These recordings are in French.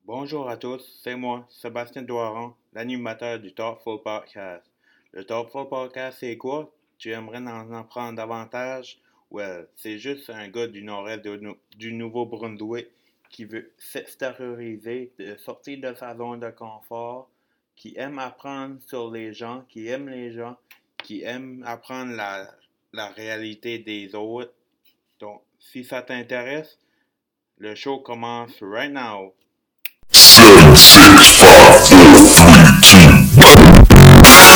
Bonjour à tous, c'est moi, Sébastien Doiron, l'animateur du Thoughtful Podcast. Le Thoughtful Podcast, c'est quoi? Tu aimerais en apprendre davantage? Well, c'est juste un gars du nord-est du Nouveau-Brunswick qui veut s'extérioriser, de sortir de sa zone de confort, qui aime apprendre sur les gens, qui aime les gens, qui aime apprendre la réalité des autres. Donc, si ça t'intéresse, le show commence right now. Seven, six, five, four, three, two.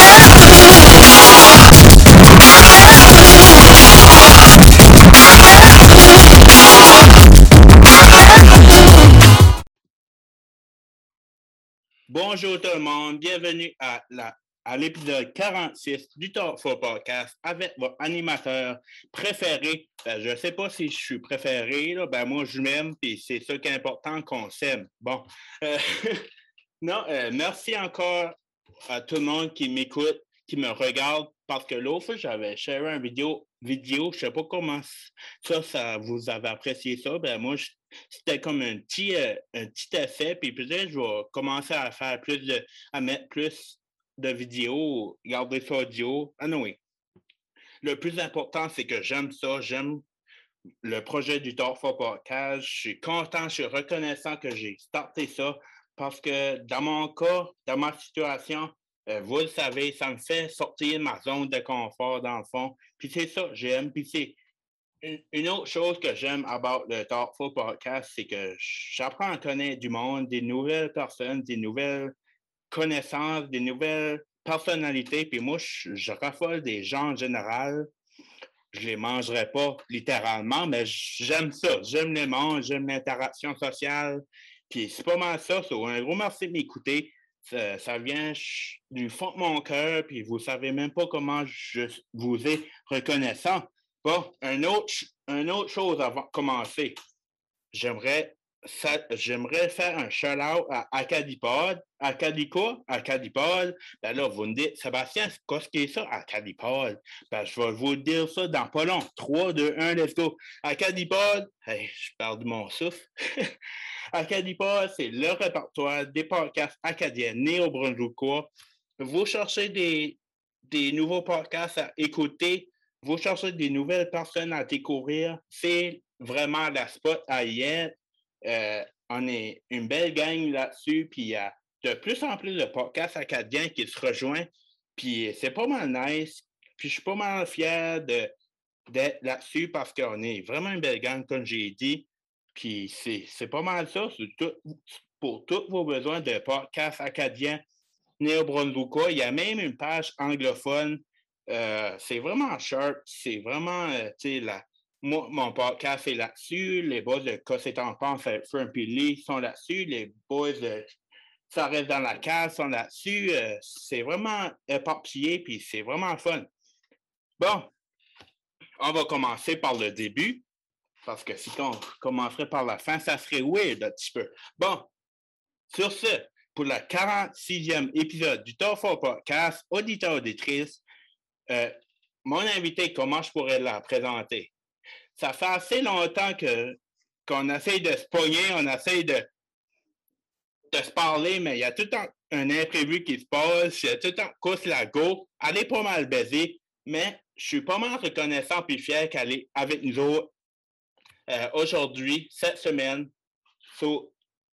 Bonjour tout le monde, bienvenue à l'épisode 46 du Thoughtful Podcast avec votre animateur préféré. Je ne sais pas si je suis préféré, là, moi je m'aime, puis c'est ça qui est important qu'on s'aime. Bon, euh, non, merci encore à tout le monde qui m'écoute, qui me regarde, parce que l'autre fois, j'avais share une vidéo, je ne sais pas comment ça vous avez apprécié ça. Moi, c'était comme un petit effet, puis peut-être je vais commencer à faire à mettre plus de vidéos, garder ça audio. Anyway, le plus important, c'est que j'aime ça, j'aime le projet du Thoughtful Podcast. Je suis content, je suis reconnaissant que j'ai starté ça parce que dans mon cas, dans ma situation, vous le savez, ça me fait sortir de ma zone de confort dans le fond. Puis c'est ça, j'aime. Puis c'est une autre chose que j'aime about le Thoughtful Podcast, c'est que j'apprends à connaître du monde, des nouvelles personnes, des nouvelles connaissances, des nouvelles personnalités. Puis moi, je raffole des gens en général. Je les mangerai pas littéralement, mais j'aime ça. J'aime les monde, j'aime l'interaction sociale. Puis c'est pas mal ça. Un gros merci de m'écouter. Ça vient du fond de mon cœur, puis vous savez même pas comment je vous ai reconnaissant. Bon, une autre chose avant de commencer. J'aimerais j'aimerais faire un shout-out à Acadipod. Acadico, Acadipod. Ben là, vous me dites, Sébastien, qu'est-ce qui est ça, Acadipod? Ben, je vais vous dire ça dans pas long. 3, 2, 1, let's go. Acadipod, hey, je parle de mon souffle. Acadipod, c'est le répertoire des podcasts acadiens néo-brunswickois. Vous cherchez des nouveaux podcasts à écouter, vous cherchez des nouvelles personnes à découvrir, c'est vraiment la spot à y être. On est une belle gang là-dessus, puis il y a de plus en plus de podcasts acadiens qui se rejoignent, puis c'est pas mal nice, puis je suis pas mal fier d'être là-dessus parce qu'on est vraiment une belle gang, comme j'ai dit, puis c'est pas mal ça, pour tous vos besoins de podcasts acadiens néo-brunswickois. Il y a même une page anglophone. C'est vraiment sharp. C'est vraiment, tu sais, moi, mon podcast est là-dessus. Les boys de Qu'est-ce que t'en penses avec Fern Lee sont là-dessus. Les boys de Ça reste dans la case sont là-dessus. C'est vraiment éparpillé, puis c'est vraiment fun. Bon, on va commencer par le début, parce que si on commencerait par la fin, ça serait weird un petit peu. Bon, sur ce, pour le 46e épisode du Thoughtful Podcast, auditeur auditrice, mon invité, comment je pourrais la présenter? Ça fait assez longtemps qu'on essaye de se pogner, on essaye de se parler, mais il y a tout le temps un imprévu qui se passe, il y a tout le temps course la go. Elle est pas mal baisée, mais je suis pas mal reconnaissant et fier qu'elle est avec nous autres aujourd'hui, cette semaine. So,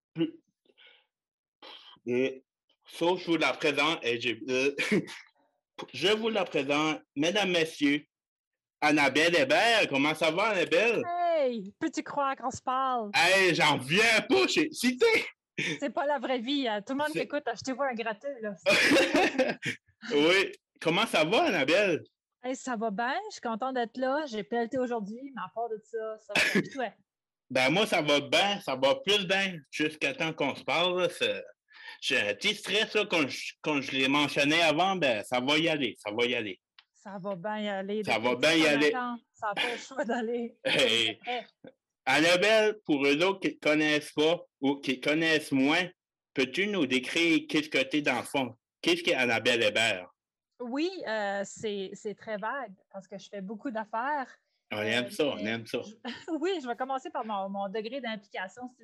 je vous la présente et je vous la présente, mesdames, messieurs, Annabelle Hébert. Comment ça va, Annabelle? Hey! Peux-tu croire qu'on se parle? Hey, j'en viens pas, j'ai cité! C'est pas la vraie vie. Tout le monde t'écoute, achetez-vous un gratteux, là. Oui. Comment ça va, Annabelle? Hey, ça va bien, je suis contente d'être là. J'ai pelleté aujourd'hui, mais à part de ça va bien. Puis toi? Ben, moi, ça va bien, ça va plus bien jusqu'à temps qu'on se parle. Là, j'ai un petit stress, là, quand je l'ai mentionné avant, ben, ça va y aller, ça va y aller. Ça va bien y aller. Ça va bien y aller. Ça n'a pas le choix d'aller. Hey. Annabelle, pour eux autres qui ne connaissent pas ou qui connaissent moins, peux-tu nous décrire qu'est-ce que tu es dans le fond? Qu'est-ce qu'est Annabelle Hébert? Oui, c'est très vague parce que je fais beaucoup d'affaires. On aime ça, on aime ça. Oui, je vais commencer par mon degré d'implication, si tu veux.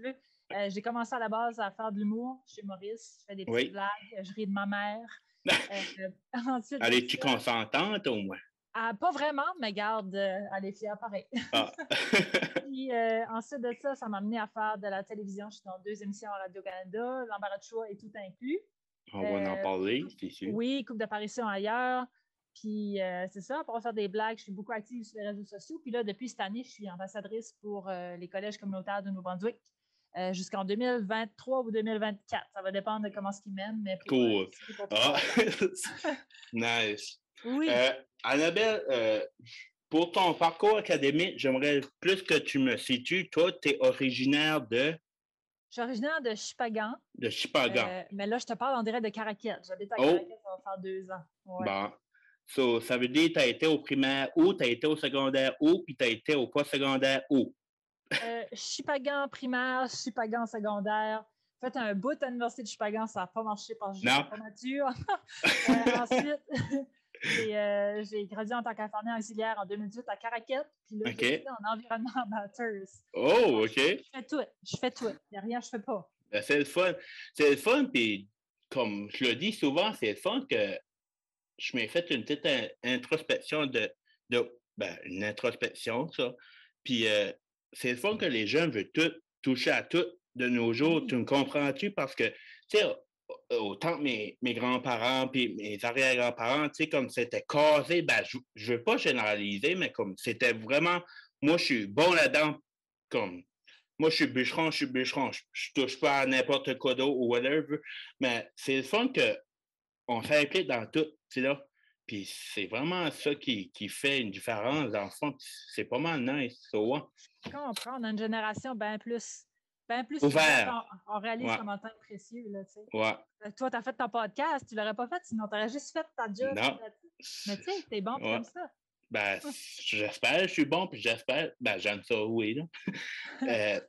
J'ai commencé à la base à faire de l'humour chez Maurice. Je fais des petites Oui. blagues, je ris de ma mère. Ensuite Elle de est-tu ça, consentante au moins? pas vraiment, mais garde, elle est fière pareil. Ah. Puis ensuite de ça, ça m'a amené à faire de la télévision. Je suis dans 2 émissions à Radio-Canada. L'embarras de choix est tout inclus. On va en parler, c'est sûr. Oui, coupe d'apparition ailleurs. Puis c'est ça, pour faire des blagues, je suis beaucoup active sur les réseaux sociaux. Puis là, depuis cette année, je suis ambassadrice pour les collèges communautaires de Nouveau-Brunswick jusqu'en 2023 ou 2024. Ça va dépendre de comment ce qu'ils mènent, mais pour, Cool. pour Ah, 3 ans. nice. Oui, Annabelle, pour ton parcours académique, j'aimerais plus que tu me situes. Toi, tu es originaire je suis originaire de Chipagan, de Chipagan. mais là, je te parle en direct de Caraquette. J'habite à Oh, Caraquette, ça va faire 2 ans. Ouais. bon. So, ça veut dire que tu as été au primaire où, tu as été au secondaire où, puis tu as été au post-secondaire où? Chipagan primaire, Chipagan secondaire. Fait un bout à l'université de Chipagan, ça n'a pas marché parce que je n'étais pas mature. Ensuite, j'ai gradué en tant qu'infirmière auxiliaire en 2018 à Caraquette, puis là, j'ai étudié en environnement Bathurst. Oh, OK. Je fais tout. Il n'y a rien que je ne fais pas. Ben, c'est le fun. C'est le fun, puis comme je le dis souvent, c'est le fun que je m'ai fait une petite introspection une introspection, ça. Puis c'est le fun que les jeunes veulent tout toucher à tout de nos jours. Oui. Tu me comprends-tu? Parce que, tu sais, autant que mes grands-parents puis mes arrière-grands-parents, tu sais, comme c'était casé, ben, je veux pas généraliser, mais comme c'était vraiment, moi, je suis bon là-dedans, comme, moi, je suis bûcheron, je touche pas à n'importe quoi d'autre ou whatever, mais c'est le fun qu'on s'implique dans tout, tu sais, là. Puis c'est vraiment ça qui fait une différence, dans le fond. C'est pas mal nice, ça, ouais. Je comprends. On a une génération bien plus ouvert. On réalise Ouais. comment c'est précieux, là, tu sais. Ouais. Toi, tu as fait ton podcast, tu l'aurais pas fait, sinon tu aurais juste fait ta job. Non. Mais tu sais, t'es bon Ouais. comme ça. Ben, j'espère, je suis bon, puis j'espère, ben, j'aime ça, oui, là.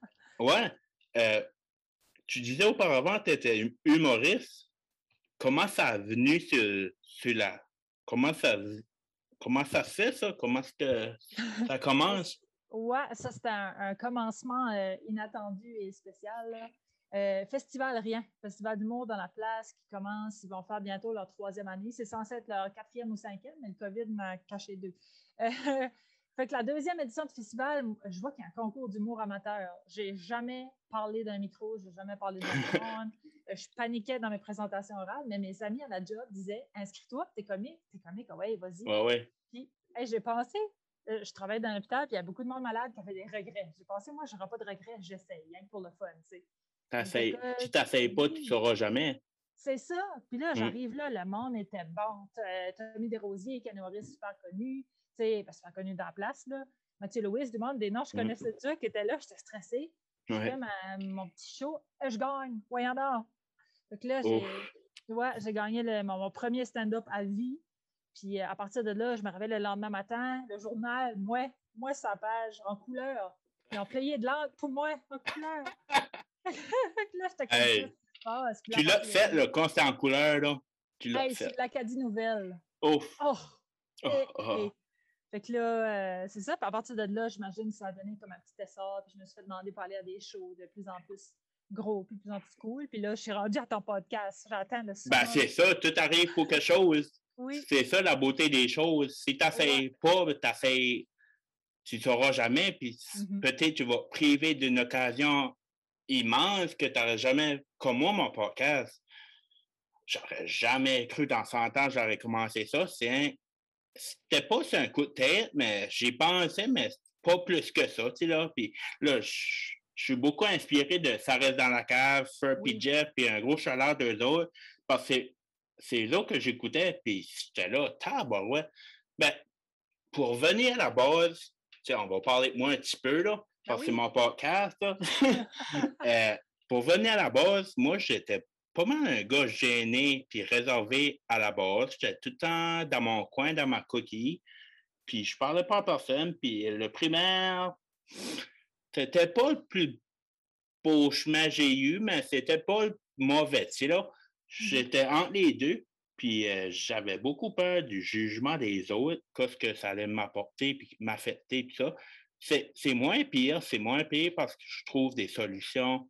Ouais. Tu disais auparavant que tu étais humoriste. Comment ça a venu sur la... Comment ça se fait, ça? Comment est-ce que ça commence? Ouais, ça, c'était un commencement inattendu et spécial, là. Festival Rien, Festival d'humour dans la place qui commence. Ils vont faire bientôt leur 3e année. C'est censé être leur 4e ou 5e, mais le COVID m'a caché 2. Fait que la 2e édition de festival, je vois qu'il y a un concours d'humour amateur. J'ai jamais parlé d'un micro, j'ai jamais parlé d'un microphone. Je paniquais dans mes présentations orales, mais mes amis à la job disaient « Inscris-toi, t'es comique, ouais, vas-y. » Ouais. Puis, j'ai pensé, je travaille dans l'hôpital, puis il y a beaucoup de monde malade qui a fait des regrets. J'ai pensé, moi, je n'aurai pas de regrets, j'essaye, rien que pour le fun, tu sais. Si tu n'essayes pas, tu ne sauras jamais. C'est ça. Puis là, j'arrive là, le monde était bon. Tommy Desrosiers, qui est un humoriste super connu, tu sais, super connu dans la place, là. Mathieu Louis, du monde, des noms, je connaissais ça, qui était là, j'étais stressée. Je fais mon petit show, et je gagne, voyons donc. Donc là, j'ai gagné mon premier stand-up à vie. Puis à partir de là, je me réveille le lendemain matin, le journal, moi, sa page en couleur. Ils ont payé de l'encre pour moi, en couleur. Là, j'étais comme ça. Tu l'as fait, là, quand c'était en couleur, là. Tu l'as fait. C'est l'Acadie Nouvelle. Ouf. Fait que là, c'est ça. Puis à partir de là, j'imagine que ça a donné comme un petit essor. Puis je me suis fait demander pour aller à des shows de plus en plus gros, puis de plus en plus cool. Puis là, je suis rendue à ton podcast. J'attends le son. Ben, c'est ça. Tout arrive pour quelque chose. Oui. C'est ça, la beauté des choses. Si tu n'essayes pas, tu ne sauras jamais. Puis peut-être tu vas te priver d'une occasion immense que tu n'aurais jamais... Comme moi, mon podcast, j'aurais jamais cru dans 100 ans j'aurais commencé ça. C'était pas sur un coup de tête, mais j'y pensais, mais pas plus que ça, tu sais, là. Puis là, je suis beaucoup inspiré de Ça reste dans la cave, Fur puis Jeff, puis un gros chaleur d'eux autres, parce que c'est là que j'écoutais, puis j'étais là, tabarouette. Ben, pour venir à la base, tu sais, on va parler de moi un petit peu, là, parce que c'est mon podcast, là. Pour venir à la base, moi, j'étais pas mal un gars gêné puis réservé à la base. J'étais tout le temps dans mon coin, dans ma coquille. Puis je parlais pas à personne. Puis le primaire, c'était pas le plus beau chemin que j'ai eu, mais c'était pas le mauvais. Tu sais, là, j'étais entre les deux. Puis j'avais beaucoup peur du jugement des autres, qu'est-ce que ça allait m'apporter puis m'affecter, puis ça. C'est moins pire parce que je trouve des solutions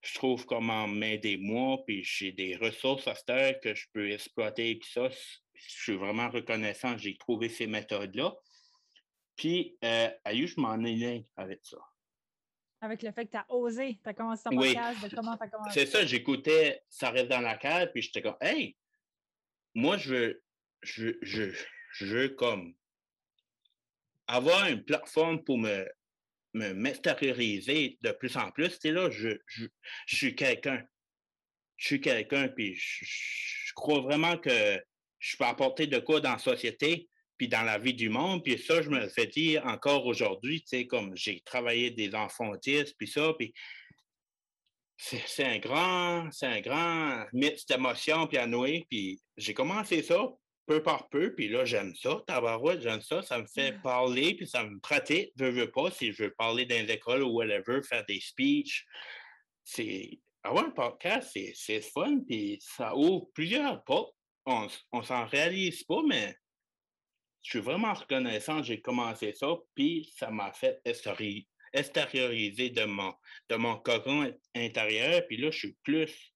je trouve comment m'aider moi, puis j'ai des ressources à cette heure que je peux exploiter, puis ça, je suis vraiment reconnaissant, j'ai trouvé ces méthodes-là. Puis, aïe, je m'en ai avec ça. Avec le fait que tu as osé, tu as commencé ton Oui, podcast, de comment tu as commencé c'est ça, j'écoutais Ça reste dans la cave, puis j'étais comme, hey, moi, je, je, je veux comme avoir une plateforme pour m'extérioriser de plus en plus. Tu sais, là, je suis quelqu'un. Je suis quelqu'un, puis je crois vraiment que je peux apporter de quoi dans la société, puis dans la vie du monde. Puis ça, je me le fais dire encore aujourd'hui, tu sais, comme j'ai travaillé des enfants autistes, puis ça, puis c'est un grand mix d'émotions, puis à nouer. Puis j'ai commencé ça peu par peu, puis là, j'aime ça, tabarouette, j'aime ça. Ça me fait parler, puis ça me pratique, veux pas, si je veux parler dans les écoles ou whatever, faire des speeches. C'est avoir un podcast, c'est fun, puis ça ouvre plusieurs portes. On s'en réalise pas, mais je suis vraiment reconnaissant. J'ai commencé ça, puis ça m'a fait extérioriser de mon cocon intérieur, puis là, je suis plus.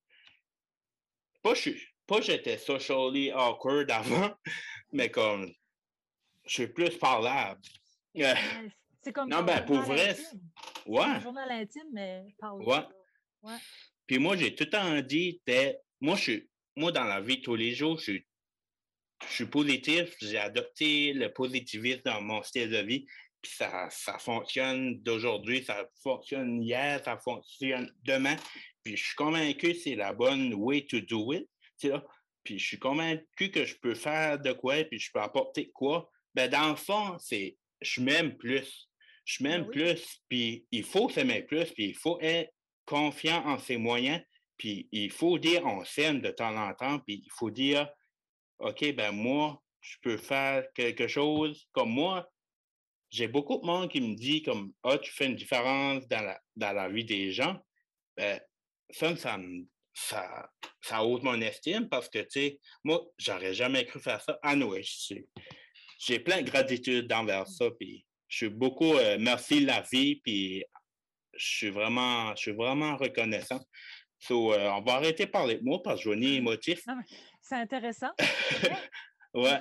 Pas j'étais socially awkward avant, mais comme je suis plus parlable. Euh, Ouais, c'est comme non, ton ben, pour journal vrai, intime. C'est comme ouais, un journal intime, mais parle. ouais. Ouais. Puis moi, j'ai tout le temps dit, moi, dans la vie de tous les jours, je suis positif, j'ai adopté le positivisme dans mon style de vie, puis ça fonctionne d'aujourd'hui, ça fonctionne hier, ça fonctionne demain, puis je suis convaincu que c'est la bonne way to do it, tu sais, là. Puis je suis convaincu que je peux faire de quoi, puis je peux apporter quoi. Ben, dans le fond, je m'aime plus. Je Ben m'aime oui. plus, puis il faut s'aimer plus, puis il faut être confiant en ses moyens, puis il faut dire on s'aime de temps en temps, puis il faut dire OK, ben moi, je peux faire quelque chose comme moi. J'ai beaucoup de monde qui me dit comme Ah, tu fais une différence dans la vie des gens. Ben, ça, ça ôte mon estime parce que, tu sais, moi, j'aurais jamais cru faire ça. Ah non, j'ai plein de gratitude envers ça. Puis je suis beaucoup merci la vie, puis je suis vraiment reconnaissant. So, on va arrêter de parler de moi parce que je suis émotif. Non, mais c'est intéressant. C'est bien. Ouais.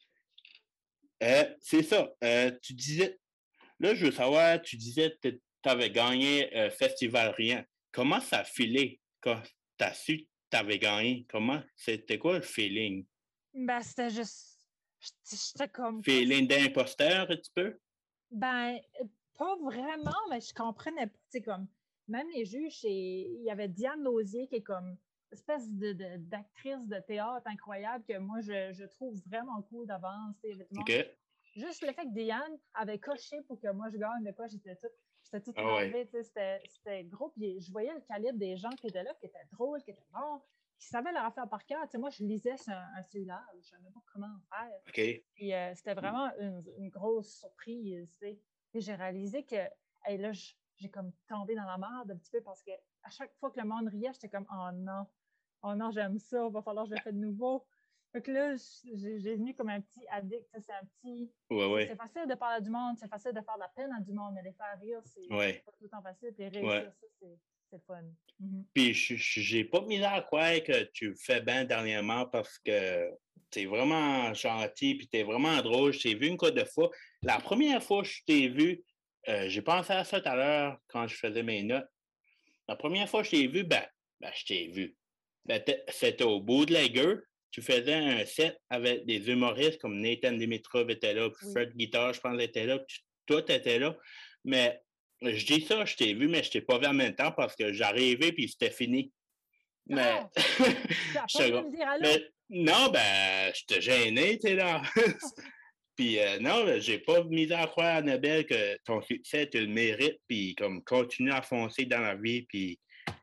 C'est ça. Tu disais, là, je veux savoir, tu disais que tu avais gagné Festival Rien. Comment ça a filé quand tu as su que tu avais gagné? C'était quoi le feeling? Ben, c'était juste. J'étais comme. Feeling d'imposteur, un petit peu? Ben, pas vraiment, mais je comprenais pas. Tu sais, comme. Même les juges, il y avait Diane Lausier qui est comme espèce d'actrice de théâtre incroyable que moi, je trouve vraiment cool d'avance. OK. Juste le fait que Diane avait coché pour que moi je gagne de quoi, j'étais toute Ah ouais. énervée. C'était gros. Puis je voyais le calibre des gens qui étaient là, qui étaient drôles, qui étaient bons, qui savaient leur affaire par cœur. Moi, je lisais sur un cellulaire, je ne savais pas comment faire. OK. Puis c'était vraiment une grosse surprise. Et j'ai réalisé que hey, là, j'ai comme tombé dans la merde un petit peu parce que à chaque fois que le monde riait, j'étais comme oh non, j'aime ça, il va falloir que je le fasse de nouveau. Donc là, j'ai venu comme un petit addict. C'est un petit. Ouais, C'est ouais. facile de parler du monde, c'est facile de faire de la peine à du monde, mais les faire rire, c'est Ouais. pas tout le temps facile. Puis Ouais. réussir ça, c'est fun. Mm-hmm. Puis j'ai pas mis à croire que tu fais bien dernièrement parce que t'es vraiment gentil puis t'es vraiment drôle. Je t'ai vu une couple de fois. La première fois que je t'ai vu, j'ai pensé à ça tout à l'heure quand je faisais mes notes. La première fois que je t'ai vu, je t'ai vu. Ben, c'était au Bootlegger. Tu faisais un set avec des humoristes comme Nathan Dimitrov était là, puis Oui. Fred Guitar, je pense, était là, puis toi, t'étais là. Mais je dis ça, je t'ai vu, mais je t'ai pas vu en même temps parce que j'arrivais puis c'était fini. Mais, Ah! Tu n'as pas j'étais venu comme, me dire allô? mais non, ben, j'étais gêné, tu sais, là. Puis non, j'ai pas mis à croire, Annabelle, que ton succès, tu le mérites, puis comme continue à foncer dans la vie, puis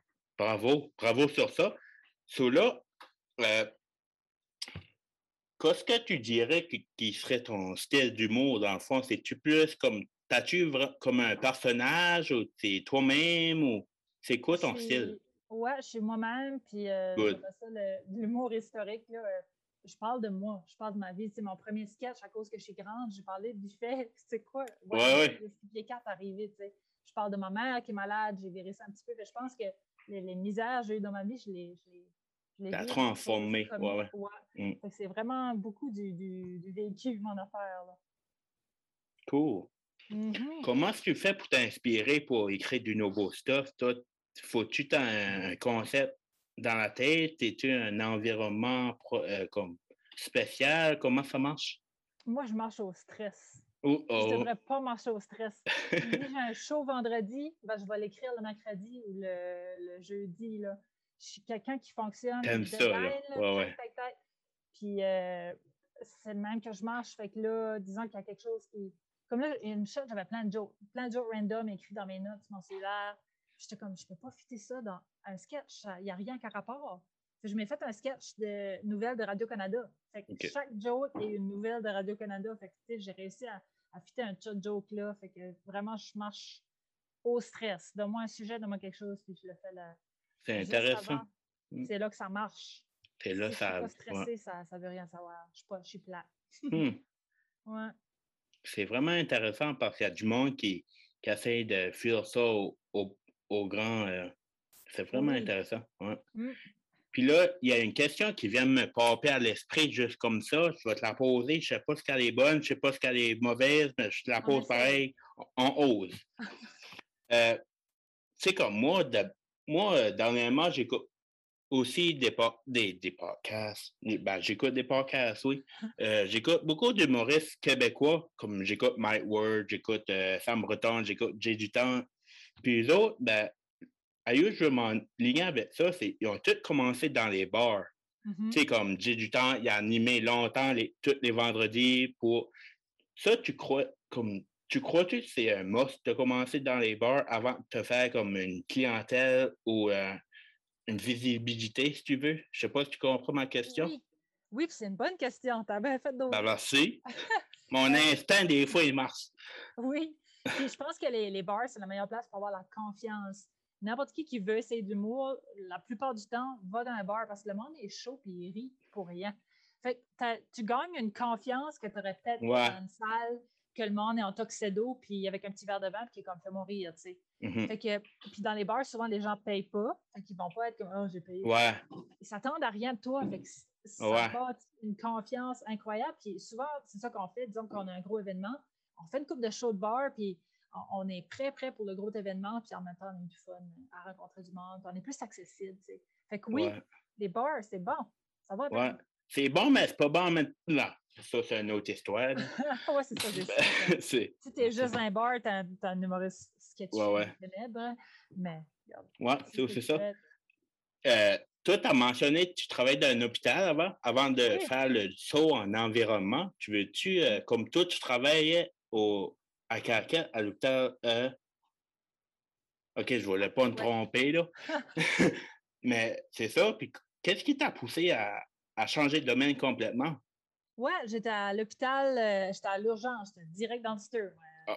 bravo sur ça. So là, euh, qu'est-ce que tu dirais qui serait ton style d'humour, dans le fond? C'est-tu plus comme, comme un personnage, ou t'es toi-même, ou c'est quoi ton style? Ouais, je suis moi-même, puis Good. j'appelle ça l'humour historique. Là. Je parle de moi, je parle de ma vie. C'est mon premier sketch à cause que je suis grande. J'ai parlé du fait, c'est quoi? Ouais, Ouais, du fait ouais. de 6 pieds 4 arrivé, tu sais. Je parle de ma mère qui est malade, j'ai viré ça un petit peu. Mais je pense que les misères que j'ai eues dans ma vie, je les T'as vis transformé. comme Ouais. Fait que c'est vraiment beaucoup du vécu, mon affaire. Là. Cool. Mm-hmm. Comment est-ce que tu fais pour t'inspirer pour écrire du nouveau stuff? Toi, faut-tu un concept dans la tête? Es-tu un environnement comme spécial? Comment ça marche? Moi, je marche au stress. Oh, Je devrais pas marcher au stress. Tu me dis, j'ai un show vendredi, ben, je vais l'écrire le mercredi ou le jeudi. Là. Je suis quelqu'un qui fonctionne T'aimes ça, là? deadline, là, Ouais. tac. Puis c'est le même que je marche. Fait que là, disons qu'il y a quelque chose qui. Comme là, une shot, j'avais plein de jokes random écrits dans mes notes sur mon cellulaire. J'étais comme, je peux pas fitter ça dans un sketch. Il n'y a rien qu'à rapport. Fait que je m'ai fait un sketch de nouvelles de Radio-Canada. Fait que chaque joke est une nouvelle de Radio-Canada. Fait que j'ai réussi à fitter un chat joke là. Fait que vraiment, je marche au stress. Donne-moi un sujet, donne-moi quelque chose, puis je le fais là. C'est Juste intéressant. avant, c'est là que ça marche. Et là, si je suis pas stressée, ça veut rien savoir. Je suis plate. Ouais. C'est vraiment intéressant parce qu'il y a du monde qui essaie de fuir ça au grand. C'est vraiment intéressant. Ouais. Puis là, il y a une question qui vient me popper à l'esprit juste comme ça. Je vais te la poser. Je ne sais pas si elle est bonne, je ne sais pas si elle est mauvaise, mais je te la pose pareil. On ose. C'est comme moi, dernièrement, j'écoute aussi des podcasts. J'écoute des podcasts, oui. J'écoute beaucoup d'humoristes québécois, comme j'écoute Mike Ward, j'écoute Sam Breton, j'écoute Jay du Temps. Puis les autres, ailleurs, je m'enligne avec ça, ils ont tous commencé dans les bars. Tu sais, comme Jay du Temps, il a animé longtemps, tous les vendredis pour. Ça, tu crois-tu que c'est un must de commencer dans les bars avant de te faire comme une clientèle ou une visibilité, si tu veux? Je sais pas si tu comprends ma question. Oui, c'est une bonne question. T'as bien fait d'autres. Merci. Mon instinct, des fois, il marche. Oui. Puis je pense que les bars, c'est la meilleure place pour avoir la confiance. N'importe qui veut essayer de l'humour, la plupart du temps, va dans un bar parce que le monde est chaud et il rit pour rien. Fait que tu gagnes une confiance que tu aurais peut-être dans une salle, que le monde est en tuxedo, puis avec un petit verre de vin, puis qui est comme, fais-moi rire, tu sais. Fait que, puis dans les bars, souvent, les gens ne payent pas. Fait qu'ils vont pas être comme, oh, j'ai payé. Ils s'attendent à rien de toi. Fait que ça apporte une confiance incroyable. Puis souvent, c'est ça qu'on fait. Disons qu'on a un gros événement. On fait une coupe de show de bar, puis on est prêt pour le gros événement, puis en même temps, on a du fun à rencontrer du monde. On est plus accessible, tu sais. Fait que oui, les bars, c'est bon. Ça va bien. C'est bon, mais c'est pas bon maintenant. Ça, c'est une autre histoire. Oui, c'est ça, c'est ça. Si t'es juste un bar, t'as un humoriste sketchy ténèbres, mais regarde. C'est ça. Toi, tu as mentionné que tu travaillais dans un hôpital avant de faire le saut en environnement. Tu veux-tu, comme toi, tu travaillais à Caracas, à l'hôpital. OK, je ne voulais pas me tromper, là. Mais c'est ça. Puis qu'est-ce qui t'a poussé à changer de domaine complètement? Ouais, j'étais à l'hôpital, j'étais à l'urgence, j'étais direct dans le stir.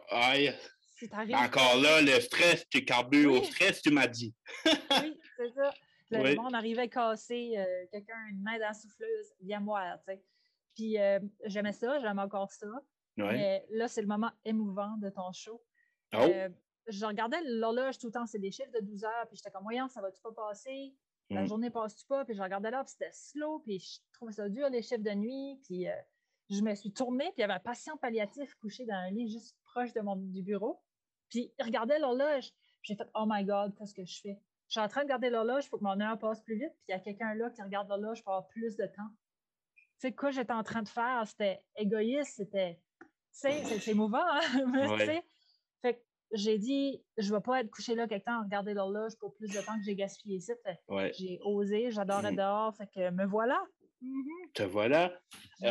Encore là, le stress, tu carbures au stress, tu m'as dit. Oui, c'est ça. Le monde arrivait cassé, quelqu'un, une main dans la souffleuse, viens moi, tu sais. Puis j'aimais ça, j'aime encore ça. Mais là, c'est le moment émouvant de ton show. Je regardais l'horloge tout le temps, c'est des chiffres de 12 heures, puis j'étais comme, voyons, ça va-tu pas passer? La journée passe-tu pas? Puis je regardais là, puis c'était slow, puis je trouvais ça dur, les chiffres de nuit. Puis je me suis tournée, puis il y avait un patient palliatif couché dans un lit juste proche du bureau. Puis il regardait l'horloge. J'ai fait, oh my God, qu'est-ce que je fais? Je suis en train de garder l'horloge pour que mon heure passe plus vite, puis il y a quelqu'un là qui regarde l'horloge pour avoir plus de temps. Tu sais, quoi j'étais en train de faire? C'était égoïste, c'était. Tu sais, c'est émouvant, hein? Tu sais, fait que j'ai dit, je ne vais pas être couché là quelque temps à regarder l'horloge pour plus de temps que j'ai gaspillé ici. J'ai osé, j'adorais dehors, fait que me voilà. Te voilà.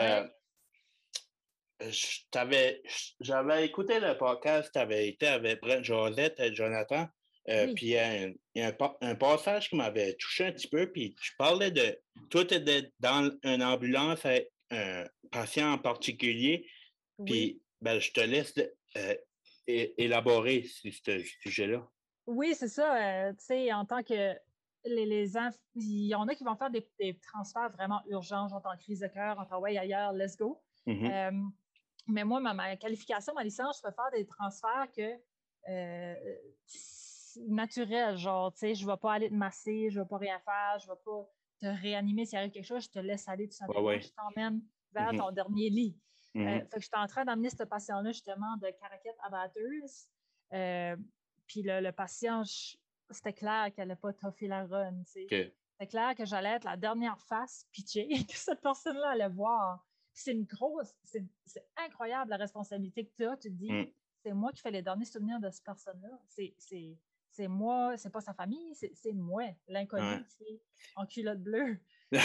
J'avais écouté le podcast, tu avais été avec Brett Josette et Jonathan. Puis il y a un passage qui m'avait touché un petit peu. Puis tu parlais de. Toi, tu étais dans une ambulance avec un patient en particulier. Puis je te laisse élaborer ce sujet-là. Oui, c'est ça. Tu sais, en tant que. Il y en a qui vont faire des transferts vraiment urgents, genre en crise de cœur, en travail ailleurs, let's go. Mais moi, ma qualification, ma licence, je peux faire des transferts que naturel, genre, tu sais, je vais pas aller te masser, je vais pas rien faire, je vais pas te réanimer s'il arrive quelque chose, je te laisse aller tout simplement, Ouais. je t'emmène vers Mhm. ton dernier lit. Mhm. Fait que j'étais en train d'amener ce patient-là, justement, de Caraquette à batteuse. Puis le patient, c'était clair qu'elle n'allait pas toffer la run, tu sais. OK. C'était clair que j'allais être la dernière face pitchée que cette personne-là allait voir. Puis c'est une grosse, c'est incroyable la responsabilité que tu as. Tu te dis, Mm. c'est moi qui fais les derniers souvenirs de cette personne-là. C'est moi, c'est pas sa famille, c'est moi, l'inconnu, Ouais. tu sais, en culotte bleue.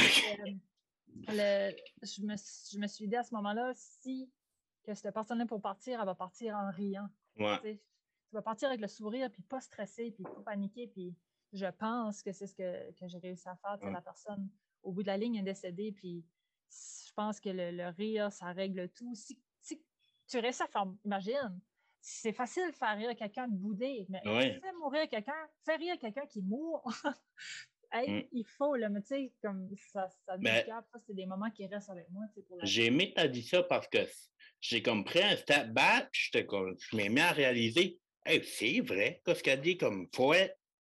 Je me suis dit à ce moment-là, si que cette personne-là pour partir, elle va partir en riant. Ouais. Tu vas partir avec le sourire, puis pas stressé, puis pas paniqué, puis je pense que c'est ce que j'ai réussi à faire. Ouais. La personne, au bout de la ligne, est décédée, puis je pense que le rire, ça règle tout. Si tu réussis à faire, imagine, c'est facile de faire rire quelqu'un de boudé, mais fais mourir quelqu'un, fais rire quelqu'un qui mourra. Hey, il faut, là, mais tu sais, comme ça c'est des moments qui restent avec moi, tu sais, pour la j'ai aimé t'as dit ça parce que j'ai comme pris un step back, j'étais comme, je m'ai mis à réaliser, hey, c'est vrai, ce qu'elle dit, comme, faut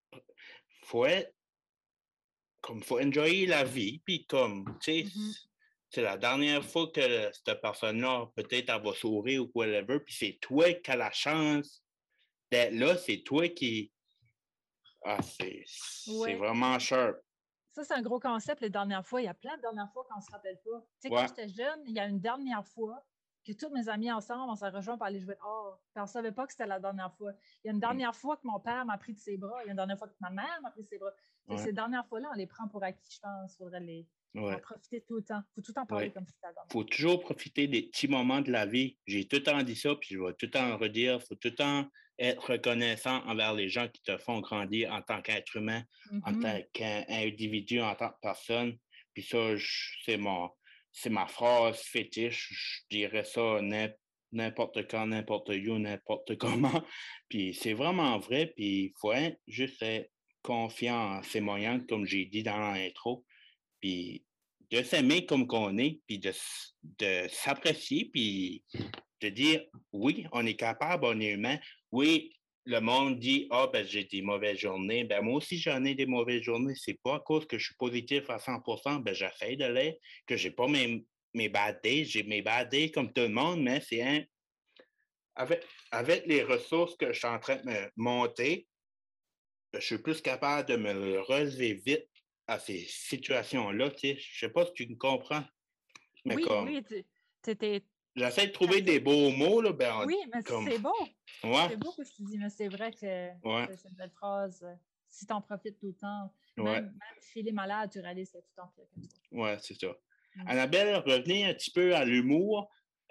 enjoyer la vie, puis comme, tu sais, c'est la dernière fois que cette personne-là, peut-être, elle va sourire ou whatever, puis c'est toi qui as la chance d'être là, c'est toi qui... Ah, c'est vraiment sharp. Ça, c'est un gros concept, les dernières fois. Il y a plein de dernières fois qu'on ne se rappelle pas. Tu sais, quand j'étais jeune, il y a une dernière fois que tous mes amis ensemble, on s'est rejoints pour aller jouer dehors. Puis on ne savait pas que c'était la dernière fois. Il y a une dernière fois que mon père m'a pris de ses bras. Il y a une dernière fois que ma mère m'a pris de ses bras. Ces dernières fois-là, on les prend pour acquis, je pense. Il faudrait en profiter tout le temps. Il faut tout le temps parler comme si c'était la dernière. Il faut toujours profiter des petits moments de la vie. J'ai tout le temps dit ça, puis je vais tout le temps redire. Il faut tout le temps être reconnaissant envers les gens qui te font grandir en tant qu'être humain, en tant qu'individu, en tant que personne. Puis ça, c'est ma phrase fétiche. Je dirais ça n'importe quand, n'importe où, n'importe comment. Puis c'est vraiment vrai. Puis il faut juste être confiant en ses moyens, comme j'ai dit dans l'intro. Puis de s'aimer comme qu'on est, puis de s'apprécier, puis de dire, oui, on est capable, on est humain. Oui, le monde dit, ben j'ai des mauvaises journées. Ben moi aussi, j'en ai des mauvaises journées. C'est pas à cause que je suis positif à 100%, ben j'essaie de l'être, que j'ai pas mes bad days. J'ai mes bad days comme tout le monde, mais c'est avec les ressources que je suis en train de me monter, je suis plus capable de me relever vite à ces situations-là, tu sais. Je sais pas si tu me comprends. Mais oui, j'essaie de trouver des beaux mots, là. Oui, mais c'est beau. Ouais. C'est beau ce que tu dis, mais c'est vrai que c'est une belle phrase. Si tu en profites tout le temps, même si il est malade, tu réalises que tu t'en fais comme ça. Ouais, c'est ça. Annabelle, revenez un petit peu à l'humour.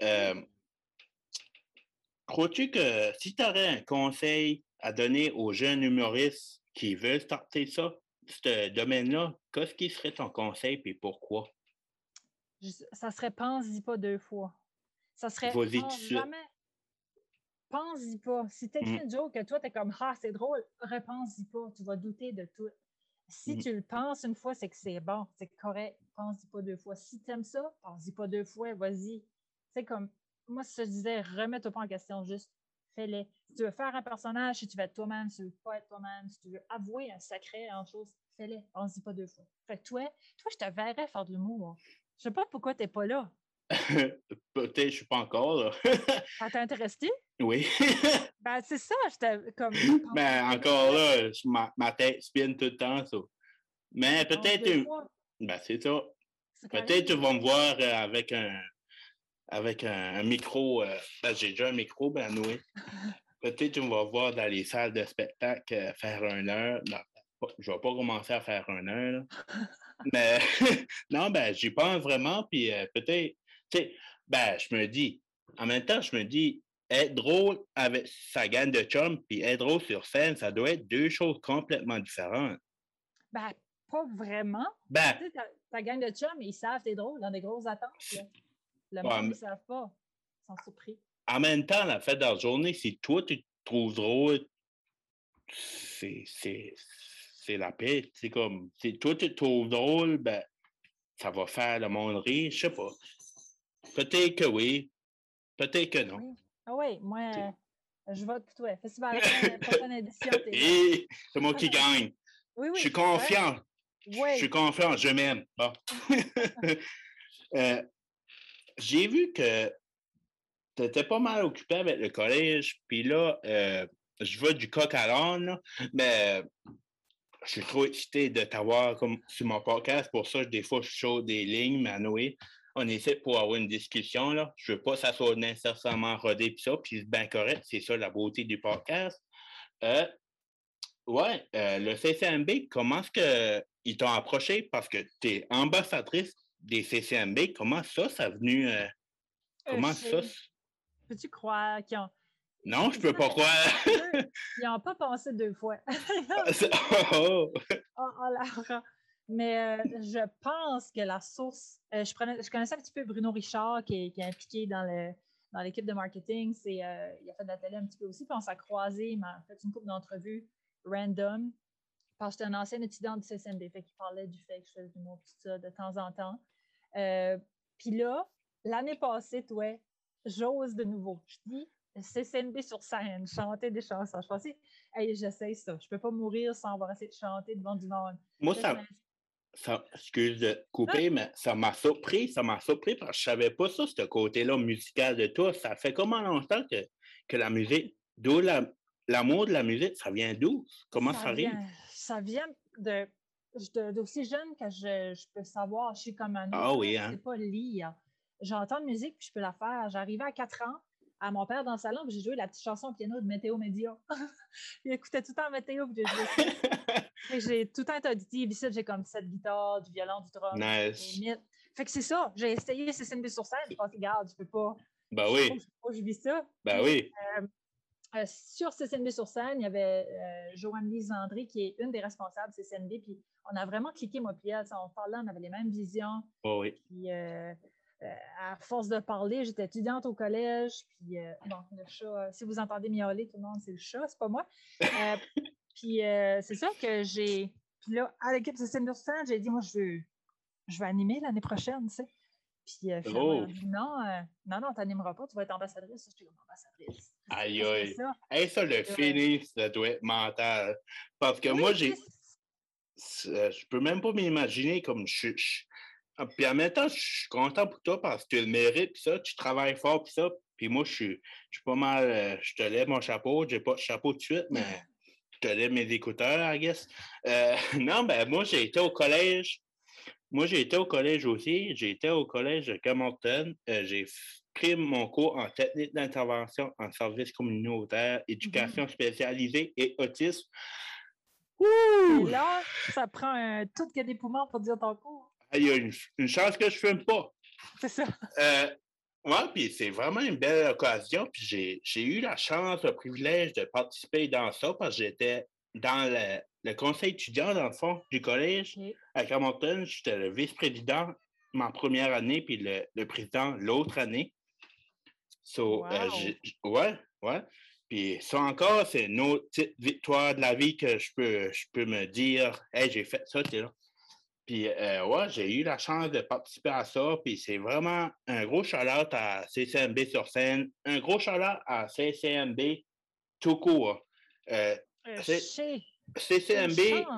Crois-tu que si tu aurais un conseil à donner aux jeunes humoristes qui veulent starter ça, ce domaine-là, qu'est-ce qui serait ton conseil et pourquoi? Ça serait pense-y pas deux fois. Ça serait jamais. Pense-y pas. Si tu écris une joke que toi, tu es comme ah, c'est drôle, repense-y pas. Tu vas douter de tout. Si tu le penses une fois, c'est que c'est bon, c'est correct. Pense-y pas deux fois. Si tu aimes ça, pense-y pas deux fois, vas-y. C'est comme moi, si je disais, remets-toi pas en question, juste fais-le. Si tu veux faire un personnage, si tu veux être toi-même, si tu veux pas être toi-même, si tu veux avouer un secret en chose, fais-le. Pense-y pas deux fois. Fait que toi, je te verrais faire de l'humour. Je sais pas pourquoi t'es pas là. Peut-être je suis pas encore là. Ça t'intéresse-tu? Oui. Ben, c'est ça, j'étais comme. Ben, encore là, ma tête spinne tout le temps, ça. Mais peut-être. Ben, c'est ça. Peut-être tu vas me voir avec un micro. Ben, j'ai déjà un micro, ben, oui. Peut-être tu vas voir dans les salles de spectacle faire 1 heure. Non, je vais pas commencer à faire 1 heure, là. Mais non, ben, j'y pense vraiment, puis peut-être. Tu sais, ben, je me dis. En même temps, je me dis. Être drôle avec sa gang de chums puis être drôle sur scène, ça doit être deux choses complètement différentes. Ben, pas vraiment. Ben, tu sais, ta gang de chums, ils savent t'es drôle dans des grosses attentes. Là. Le monde, ils ne savent pas. Ils sont surpris. En même temps, la fête de la journée, si toi, tu te trouves drôle, c'est la paix. C'est comme, si toi, tu te trouves drôle, ben, ça va faire le monde rire. Je sais pas. Peut-être que oui. Peut-être que non. Oui. Ah oui, moi, Je vote pour toi. Festival prochaine édition, t'es là. Et c'est moi qui gagne. Oui, oui. Je suis confiant. Oui. Je suis confiant, je m'aime. Bon. J'ai vu que tu étais pas mal occupé avec le collège, puis là, je vois du coq à l'âne, là, mais je suis trop excité de t'avoir comme sur mon podcast. Pour ça, des fois, je saute des lignes, mais Noé, on essaie pour avoir une discussion. Là. Je veux pas que ça soit nécessairement rodé puis ça, puis c'est bien correct. C'est ça la beauté du podcast. Le CCMB, comment est-ce qu'ils t'ont approché? Parce que tu es ambassadrice des CCMB. Comment ça est venu? Comment ça? Peux-tu croire qu'ils ont. Non, je peux pas croire. Ils n'ont pas pensé 2 fois. Oh. Mais je pense que la source. Je connaissais un petit peu Bruno Richard qui est impliqué dans l'équipe de marketing. Il a fait de la télé un petit peu aussi. Puis on s'est croisés. Il m'a fait une couple d'entrevues random. Parce que j'étais un ancien étudiant du CCMB. Fait qu'il parlait du fait que je faisais du mot tout ça de temps en temps. Puis là, l'année passée, toi, j'ose de nouveau. Je dis CCMB sur scène, chanter des chansons. Je pensais, hey, j'essaie ça. Je peux pas mourir sans avoir essayé de chanter devant du monde. Moi, excuse de couper, mais ça m'a surpris parce que je savais pas ça, ce côté-là musical de toi. Ça fait comment longtemps que la musique, d'où l'amour de la musique, ça vient d'où? Comment ça arrive? Ça vient d'aussi jeune que je peux savoir. Je suis comme un autre. Ah oui, hein? Je sais pas lire. J'entends de musique puis je peux la faire. J'arrivais à 4 ans à mon père dans le salon, puis j'ai joué la petite chanson au piano de Météo Média. Il écoutait tout le temps Météo, puis j'ai joué ça. J'ai tout le temps été auditive. Ici, j'ai comme 7 guitares, du violon, du drum. Nice. Fait que c'est ça. J'ai essayé CCMB sur scène. Je pense, regarde, je peux pas. Ben oui. Faut que je vis ça. Ben oui. Sur CCNB sur scène, il y avait Joanne-Lise André, qui est une des responsables de CCNB, puis on a vraiment cliqué, moi puis elle. On parlait, on avait les mêmes visions. Oh oui. Puis à force de parler, j'étais étudiante au collège, puis bon, le chat, si vous entendez miauler, tout le monde, c'est le chat, c'est pas moi. Puis c'est ça que j'ai... Puis là, à l'équipe de CCNB sur scène, j'ai dit, moi, je vais animer l'année prochaine, tu sais. Puis finalement, il a dit non, t'animeras pas, tu vas être ambassadrice. Je suis comme ambassadrice. Aïe, aïe. Ça, le feeling, ça doit être mental. Parce que moi, je peux même pas m'imaginer comme puis en même temps, je suis content pour toi parce que tu le mérites, puis ça, tu travailles fort, puis ça. Puis moi, je suis pas mal, je te lève mon chapeau. J'ai pas de chapeau tout de suite, mais je te lève mes écouteurs, I guess. Non, ben moi, j'ai été au collège. Moi, j'ai été au collège aussi. J'ai été au collège de Camonton. J'ai pris mon cours en technique d'intervention en service communautaire, éducation spécialisée et autisme. Et là, ça prend un tout que des poumons pour dire ton cours. Il y a une chance que je ne fume pas. C'est ça. Oui, puis c'est vraiment une belle occasion. Puis j'ai eu la chance, le privilège de participer dans ça parce que j'étais dans le conseil étudiant, dans le fond, du collège. À Camonton, j'étais le vice-président ma première année, puis le président l'autre année. So, wow. Ouais. Puis ça encore, c'est une autre petite victoire de la vie que je peux me dire, hey, j'ai fait ça, tu sais là. Puis, j'ai eu la chance de participer à ça. Puis, c'est vraiment un gros shout-out à CCMB sur scène. Un gros shout-out à CCMB tout court. CCMB,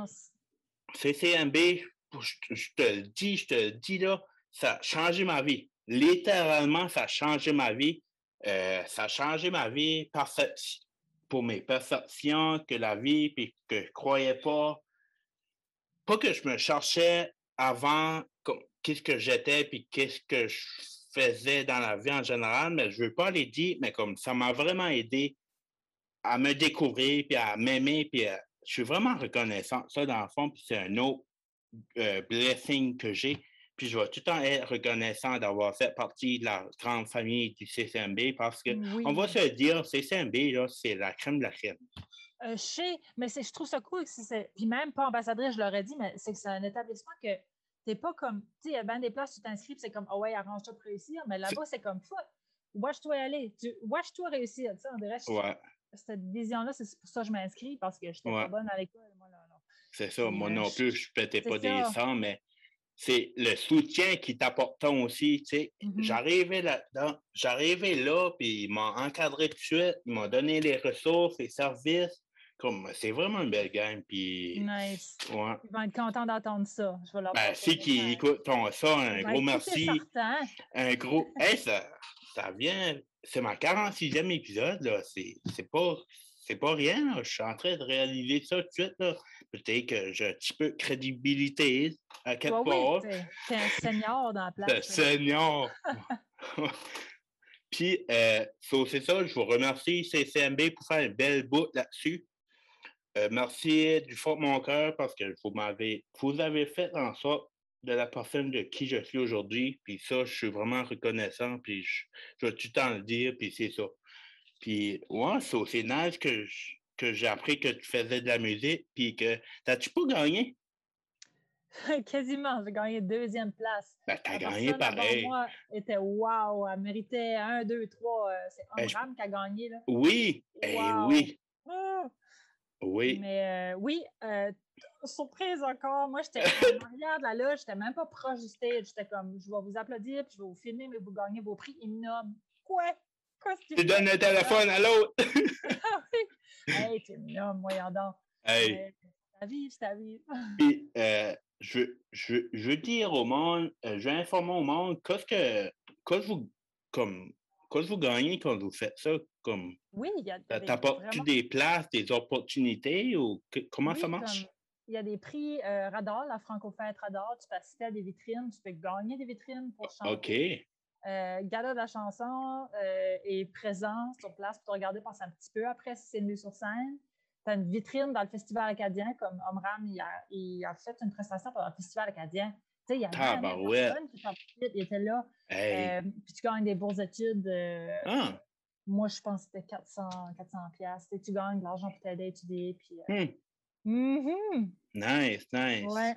je te le dis, là, ça a changé ma vie. Littéralement, ça a changé ma vie. Ça a changé ma vie pour mes perceptions que la vie, puis que je croyais pas. Pas que je me cherchais avant qu'est-ce que j'étais puis qu'est-ce que je faisais dans la vie en général, mais je veux pas les dire, mais comme ça m'a vraiment aidé à me découvrir puis à m'aimer puis je suis vraiment reconnaissant ça dans le fond puis c'est un autre blessing que j'ai puis je vais tout le temps être reconnaissant d'avoir fait partie de la grande famille du CCMB parce que on va se dire CCMB là c'est la crème de la crème. Je sais, mais je trouve ça cool. Puis même pas ambassadrice, je l'aurais dit, mais c'est que c'est un établissement que t'es pas comme. Tu sais, il y a bien des places où tu t'inscris, c'est comme, ouais, arrange-toi pour réussir. Mais là-bas, c'est comme, watch-toi aller. Watch-toi réussir. Tu sais, on dirait, cette vision-là, c'est pour ça que je m'inscris, parce que j'étais pas bonne à l'école. Moi, là. C'est ça, moi non plus, je pétais pas des sangs, mais c'est le soutien qu'ils t'apportent aussi, tu sais. J'arrivais là-dedans, j'arrivais là, puis ils m'ont encadré tout de suite, ils m'ont donné les ressources, les services. Comme, c'est vraiment une belle game, puis... Nice. Ouais. Ils vont être contents d'entendre ça. Je vais leur Ben, si proposer qui écoutent ça, un ça va gros être tout est merci. certain. Un gros... Hey, ça vient... C'est ma 46e épisode, là. C'est pas rien, là. Je suis en train de réaliser ça tout de suite, là. Peut-être que j'ai un petit peu de crédibilité à quelque part. Oui, t'es un senior dans la place. Seigneur! Puis, c'est ça, je vous remercie, CCMB, pour faire une belle bout là-dessus. Merci du fond de mon cœur parce que vous avez fait en sorte de la personne de qui je suis aujourd'hui. Puis ça, je suis vraiment reconnaissant. Puis je vais tout le temps le dire. Puis c'est ça. Puis ouais, c'est nice que j'ai appris que tu faisais de la musique. Puis que t'as-tu pas gagné? Quasiment, j'ai gagné 2e place. Ben, t'as La gagné personne avant pareil. moi était wow, elle méritait 1, 2, 3. C'est Ben, Omram qui a gagné. Là. Oui, Wow. oui, Ah! oui. Mais oui, surprise encore. Moi, j'étais en arrière de la loge, j'étais même pas proche du stage. J'étais comme, je vais vous applaudir, puis je vais vous filmer, mais vous gagnez vos prix. Ils me nomment. Quoi? Quoi, ce Tu donnes le téléphone à l'autre. Ah oui! Hey, tu me nommes, voyons donc. Hey. C'est ta vie. Puis, je veux dire au monde, je veux informer au monde, qu'est-ce que vous gagnez quand vous faites ça? Comme, Oui, il y a t'apportes-tu vraiment... des places, des opportunités ou comment ça Oui, marche? comme il y a des prix Radar, la Franco-Fête Radar, tu peux assister à des vitrines, tu peux gagner des vitrines pour chanter. OK. Gala de la chanson est présent sur place pour te regarder passer un petit peu après si c'est une vue sur scène. Tu as une vitrine dans le Festival acadien, comme Omram, il a fait une prestation pendant le Festival acadien. Tu sais, il y a personne qui t'en profite, il était là. Hey. Puis tu gagnes des bourses d'études. Ah. Moi, je pense que c'était 400 $. Tu gagnes de l'argent pour t'aider à étudier. Puis, Nice, nice. Ouais.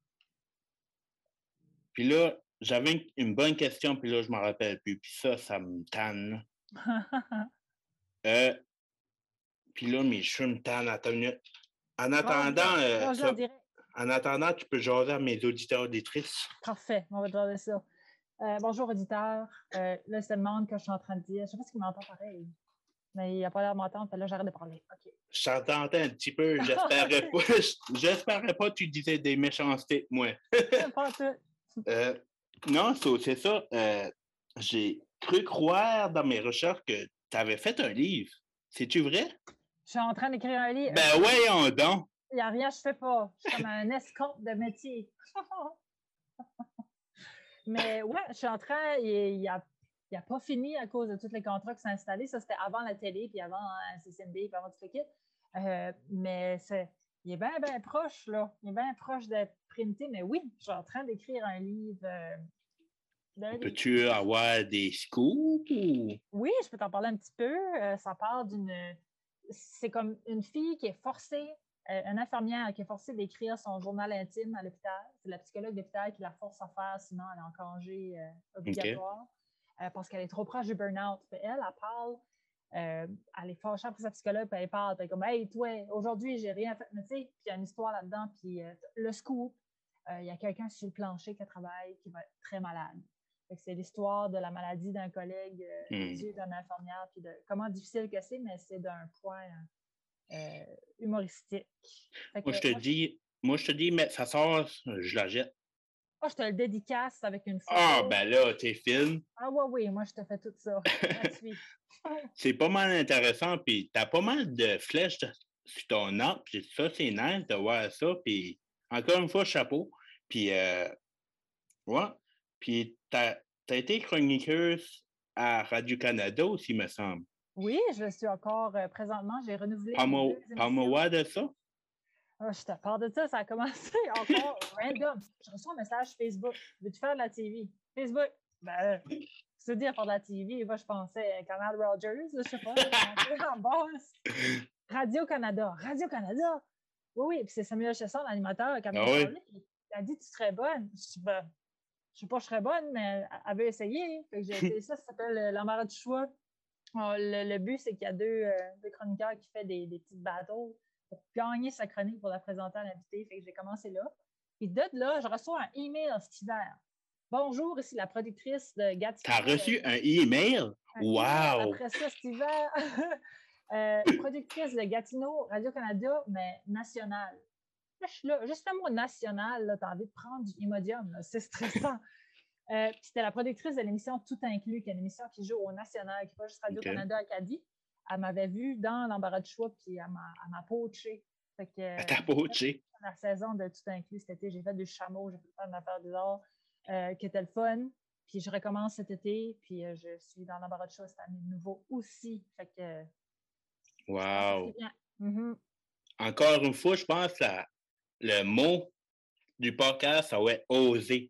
Puis là, j'avais une bonne question, puis là, je m'en rappelle plus. Puis ça me tanne. Puis là, mes cheveux me tannent. Attends une minute. En attendant, tu peux jaser à mes auditeurs auditrices. Parfait, on va jaser ça. Bonjour, auditeur. Là, c'est le monde que je suis en train de dire. Je ne sais pas s'il m'entend pareil, mais il n'a pas l'air de m'entendre. Là, j'arrête de parler. OK. Je t'entendais un petit peu. J'espérais pas que tu disais des méchancetés, moi. Pas tout. Non, c'est ça. J'ai cru croire dans mes recherches que tu avais fait un livre. C'est-tu vrai? Je suis en train d'écrire un livre. Ben voyons donc! Il n'y a rien, je fais pas. Je suis comme un escompte de métier. Mais ouais, je suis en train, il n'a pas fini à cause de tous les contrats qui sont installés. Ça, c'était avant la télé, puis avant CCNB, puis avant tout le kit. Mais il est bien, bien proche, là. Il est bien proche d'être printé. Mais oui, je suis en train d'écrire un livre. Peux-tu avoir des scoops? Oui, je peux t'en parler un petit peu. Ça part c'est comme une fille qui est forcée, une infirmière qui est forcée d'écrire son journal intime à l'hôpital. C'est la psychologue de l'hôpital qui la force à faire, sinon elle est en congé obligatoire parce qu'elle est trop proche du burn-out. Elle parle, elle est fâchée après sa psychologue, puis elle parle, puis elle est comme « Hey, toi, aujourd'hui, j'ai rien fait. » Mais tu sais, puis il y a une histoire là-dedans, puis le scoop, il y a quelqu'un sur le plancher qui travaille, qui va être très malade. C'est l'histoire de la maladie d'un collègue, d'une infirmière, puis de comment difficile que c'est, mais c'est d'un point humoristique. Moi, je te dis, mais ça sort, je la jette. Je te le dédicace avec une photo. Ah, ben là, t'es film. Ah oui, moi, je te fais tout ça. C'est pas mal intéressant, puis t'as pas mal de flèches sur ton arbre, puis ça, c'est nice de voir ça, puis encore une fois, chapeau. Puis, ouais. Puis, t'as été chroniqueuse à Radio-Canada aussi, me semble. Oui, je le suis encore présentement. J'ai renouvelé. Parle-moi de ça. Je te parle de ça. Ça a commencé encore random. Je reçois un message Facebook. Veux-tu faire de la TV? Facebook. Ben, se dire faire de la TV. Moi, je pensais Canal Rogers, je sais pas. En base. Radio-Canada. Radio-Canada. Oui. Puis c'est Samuel Chesson, l'animateur, qui a parlé. Il a dit tu serais bonne. Je dis ben, je sais pas, je serais bonne, mais elle veut essayer. Fait que j'ai essayé ça. Ça s'appelle l'embarras du choix. Le but, c'est qu'il y a deux chroniqueurs qui font des petites battles pour gagner sa chronique pour la présenter à l'invité. Fait que j'ai commencé là. Puis de là, je reçois un email cet hiver. Bonjour, ici la productrice de Gatineau. T'as reçu un email? Wow! Après ça, cet hiver, productrice de Gatineau, Radio-Canada, mais nationale. Là, je suis là, juste le mot national, tu as envie de prendre du Imodium, là, c'est stressant. Puis c'était la productrice de l'émission Tout inclus, qui est une émission qui joue au national, qui n'est pas juste Radio-Canada Acadie. Elle m'avait vue dans l'embarras de choix, puis elle m'a poachée. Fait que, Elle t'a poché. la saison de Tout inclus cet été, j'ai fait du chameau, j'ai fait plein d'affaires bizarres qui étaient le fun. Puis je recommence cet été, puis je suis dans l'embarras de choix cette année de nouveau aussi. Fait que. Wow! Mm-hmm. Encore une fois, je pense que le mot du podcast, ça va être oser.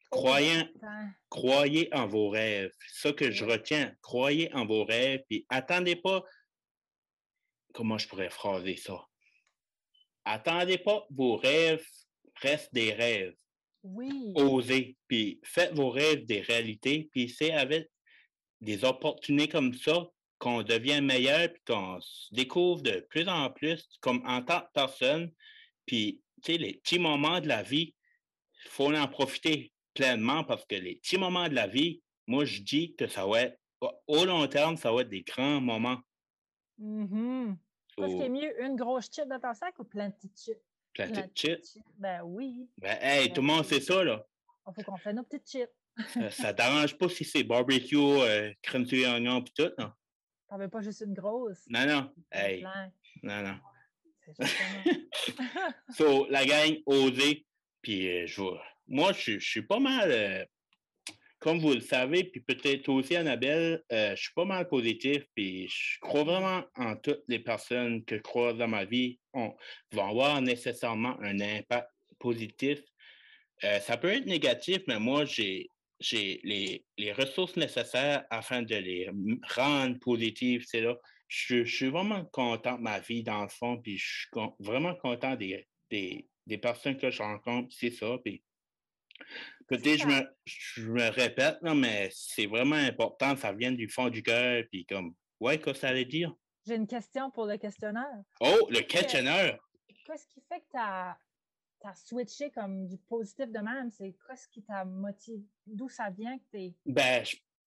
Croyez en vos rêves. C'est ça que je retiens. Croyez en vos rêves, puis attendez pas. Comment je pourrais phraser ça? Attendez pas vos rêves restent des rêves. Oui. Osez, puis faites vos rêves des réalités, puis c'est avec des opportunités comme ça qu'on devient meilleur, puis qu'on se découvre de plus en plus comme en tant que personne. Puis, tu sais, les petits moments de la vie, il faut en profiter pleinement parce que les petits moments de la vie, moi, je dis que ça va être, au long terme, ça va être des grands moments. Mm-hmm. Qu'est-ce qui est mieux, une grosse chip dans ton sac ou plein de petites chips? Plein de petites chips? Ben oui. Ben, hey, tout le monde sait ça, là. Il faut qu'on fasse nos petites chips. Ça dérange pas si c'est barbecue, crème sur oignon pis tout, non? T'en veux pas juste une grosse? Non, non. Hey. Non, non. C'est justement. So, la gang, osez. Puis, moi, je suis pas mal, comme vous le savez, puis peut-être aussi, Annabelle, je suis pas mal positif, puis je crois vraiment en toutes les personnes que je croise dans ma vie vont avoir nécessairement un impact positif. Ça peut être négatif, mais moi, j'ai les ressources nécessaires afin de les rendre positives. C'est là. Je suis vraiment content de ma vie, dans le fond, puis je suis vraiment content des personnes que je rencontre, c'est ça. Puis peut-être je me répète, là, mais c'est vraiment important, ça vient du fond du cœur, puis comme, ouais, qu'est-ce que ça allait dire? J'ai une question pour le questionnaire. Oh, le questionnaire! Qu'est-ce qui fait que tu as switché comme du positif de même? C'est qu'est-ce qui t'a motivé? D'où ça vient que tu es. Ben,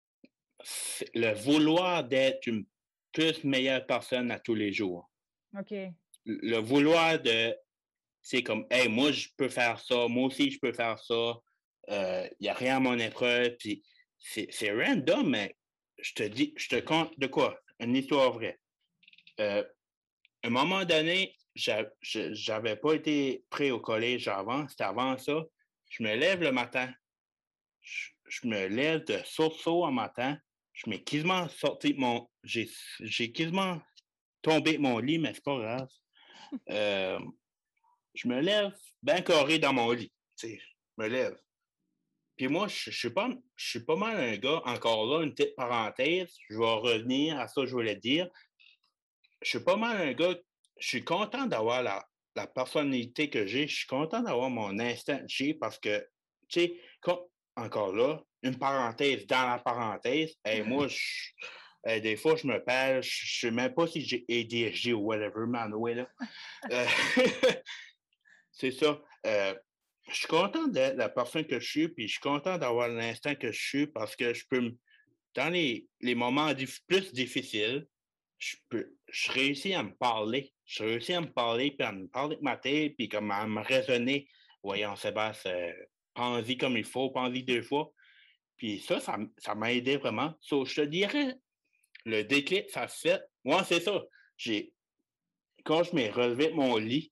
le vouloir d'être une plus meilleure personne à tous les jours. OK. Le vouloir c'est comme, hey, moi, je peux faire ça, moi aussi, je peux faire ça, il n'y a rien à mon épreuve, puis c'est random, mais je te conte de quoi? Une histoire vraie. À un moment donné, j'avais pas été prêt au collège avant, c'était avant ça. Je me lève le matin, je me lève de sursaut en matin, je m'ai quasiment sorti de j'ai quasiment tombé de mon lit, mais c'est pas grave. Je me lève bien carré dans mon lit. Tu sais, je me lève. Puis moi, je suis pas mal un gars, encore là, une petite parenthèse, je vais revenir à ça que je voulais dire. Je suis pas mal un gars, je suis content d'avoir la personnalité que j'ai, je suis content d'avoir mon instinct que j'ai parce que, tu sais, encore là, une parenthèse dans la parenthèse, et moi, des fois, je me perds, je sais même pas si j'ai ADHD ou whatever, man, ouais, là. C'est ça. Je suis content d'être la personne que je suis, puis je suis content d'avoir l'instinct que je suis parce que je peux, dans les moments plus difficiles, je réussis à me parler. Je réussis à me parler, puis à me parler de ma tête, puis comme à me raisonner. Voyons, Sébastien, pense-y comme il faut, pense-y 2 fois. Puis ça m'a aidé vraiment. So, je te dirais, le déclic, ça se fait. Moi, c'est ça. Quand je m'ai relevé de mon lit,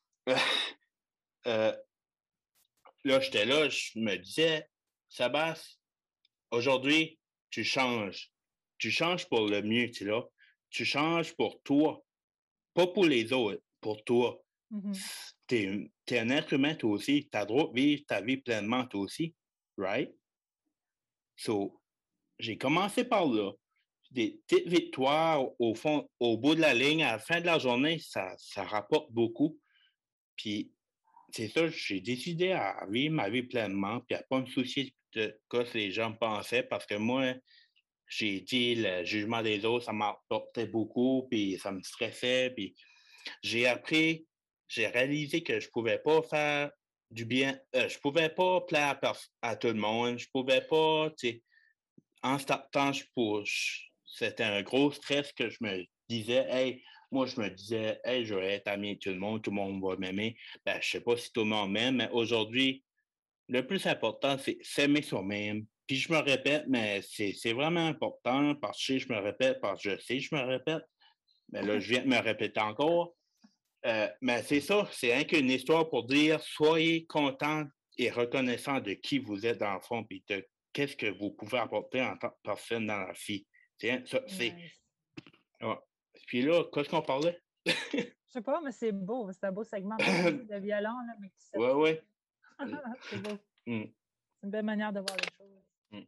là, j'étais là, je me disais, Sébastien, aujourd'hui, tu changes. Tu changes pour le mieux, tu là. Tu changes pour toi. Pas pour les autres, pour toi. Mm-hmm. T'es un être humain, toi aussi. T'as le droit de vivre ta vie pleinement, toi aussi. Right? So, j'ai commencé par là. Des petites victoires, au fond, au bout de la ligne, à la fin de la journée, ça rapporte beaucoup. Puis, c'est ça, j'ai décidé à vivre ma vie pleinement, puis à pas me soucier de ce que les gens pensaient, parce que moi, j'ai dit le jugement des autres, ça m'apportait beaucoup, puis ça me stressait, puis j'ai réalisé que je pouvais pas faire du bien. Je pouvais pas plaire à tout le monde. Je pouvais pas, tu sais, en startant, c'était un gros stress que je me disais, hey, moi, je me disais, hey, je vais être ami avec tout le monde va m'aimer. Ben, je sais pas si tout le monde m'aime, mais aujourd'hui, le plus important, c'est s'aimer soi-même. Puis je me répète, mais c'est vraiment important parce que je me répète, parce que je sais que je me répète. Mais là, je viens de me répéter encore. Mais c'est ça, c'est rien qu'une histoire pour dire soyez content et reconnaissant de qui vous êtes dans le fond, puis de qu'est-ce que vous pouvez apporter en tant que personne dans la vie. Ça, c'est. Nice. Ouais. Puis là, qu'est-ce qu'on parlait? Je sais pas, mais c'est beau. C'est un beau segment de musique de violon, là, mais qui Ouais, ouais. c'est beau. Mm. C'est une belle manière de voir les choses. Mm.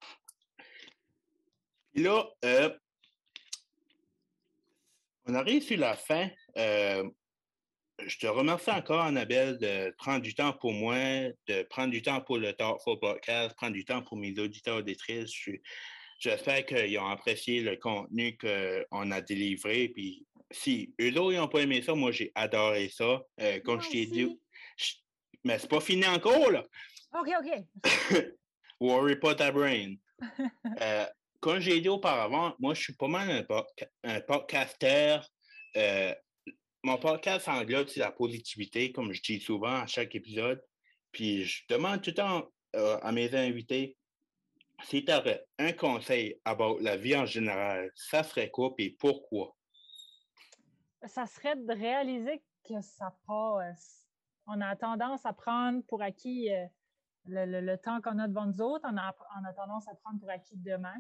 Puis là, on arrive sur la fin. Je te remercie encore, Annabelle, de prendre du temps pour moi, de prendre du temps pour le Talk for Podcast, prendre du temps pour mes auditeurs auditrices. J'espère qu'ils ont apprécié le contenu qu'on a délivré. Puis si eux autres n'ont pas aimé ça, moi j'ai adoré ça. Comme Moi je t'ai dit, aussi. mais c'est pas fini encore, là. OK. Worry pas ta brain. Comme j'ai dit auparavant, moi je suis pas mal un podcasteur. Mon podcast englobe la positivité, comme je dis souvent à chaque épisode. Puis je demande tout le temps à mes invités si tu aurais un conseil about la vie en général, ça serait quoi et pourquoi? Ça serait de réaliser que ça passe. On a tendance à prendre pour acquis le temps qu'on a devant nous autres. On a tendance à prendre pour acquis demain.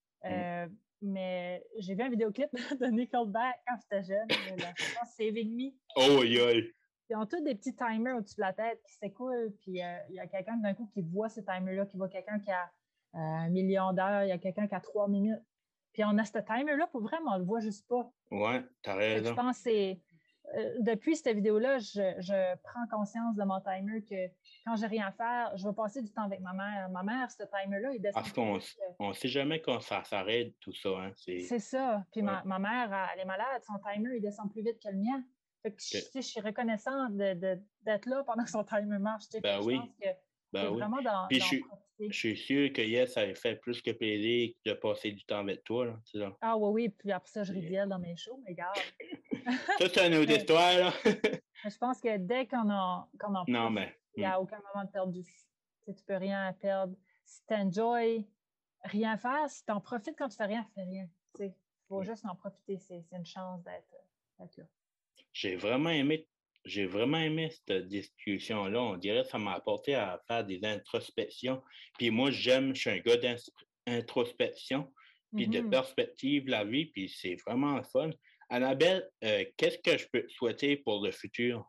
Mais j'ai vu un vidéoclip de Nickelback quand j'étais jeune, la chanson Saving Me. Oh, aïe! Ils ont tous des petits timers au-dessus de la tête qui s'écoulent, puis il y a quelqu'un d'un coup qui voit ces timers-là, qui voit quelqu'un qui a 1 million d'heures, il y a quelqu'un qui a 3 minutes. Puis on a ce timer-là, pour vrai, mais on le voit juste pas. Ouais, t'as Fait que je raison. pense que c'est. Depuis cette vidéo-là, je prends conscience de mon timer que quand j'ai rien à faire, je vais passer du temps avec ma mère. Ma mère, ce timer-là, il descend Parce plus qu'on vite. on sait jamais quand ça s'arrête, tout ça. Hein? C'est ça. Puis Ouais. ma mère, elle est malade, son timer, il descend plus vite que le mien. Fait que je suis reconnaissante d'être là pendant que son timer marche. Ben oui. Je pense que c'est Ben oui. vraiment d'en Puis profiter. je suis sûr que Yes, ça avait fait plus que plaisir de passer du temps avec toi. Là, là. Ah oui. Puis après ça, je ris d'elle dans mes shows, mais regarde. Ça, c'est une autre histoire. Là. Mais je pense que dès qu'on en non, profite, mais. il n'y a aucun moment de perdu. Tu peux rien perdre. Si tu enjoy rien faire, si tu en profites quand tu fais rien, fais rien. Il faut juste en profiter. C'est une chance d'être là. J'ai vraiment aimé cette discussion-là. On dirait que ça m'a apporté à faire des introspections. Puis moi, je suis un gars d'introspection, puis de perspective de la vie, puis c'est vraiment fun. Annabelle, qu'est-ce que je peux souhaiter pour le futur?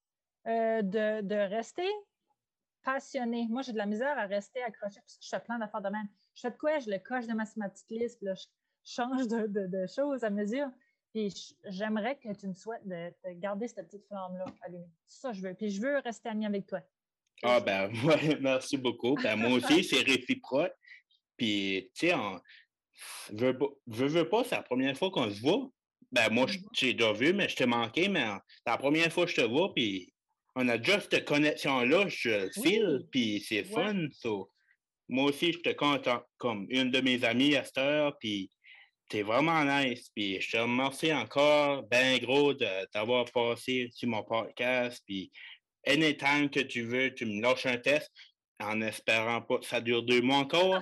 De rester passionné. Moi, j'ai de la misère à rester accroché parce que je fais plein d'affaires de même. Je fais de quoi? Je le coche de ma petite liste, puis là, je change de choses à mesure. Puis j'aimerais que tu me souhaites de garder cette petite flamme-là allumée. C'est ça que je veux. Puis je veux rester amie avec toi. Ah ben, ouais, merci beaucoup. Ben, moi aussi, c'est réciproque. Puis, tu sais, veux pas, c'est la première fois qu'on se voit. Ben, moi, j'ai déjà vu, mais je t'ai manqué, mais c'est la première fois que je te vois, puis on a déjà cette connexion-là, je le file, puis c'est fun. So, moi aussi, je te compte comme une de mes amies à cette heure, puis t'es vraiment nice. Puis je te remercie encore, ben gros, d'avoir passé sur mon podcast, puis anytime que tu veux, tu me lâches un test, en espérant pas que ça dure 2 mois encore.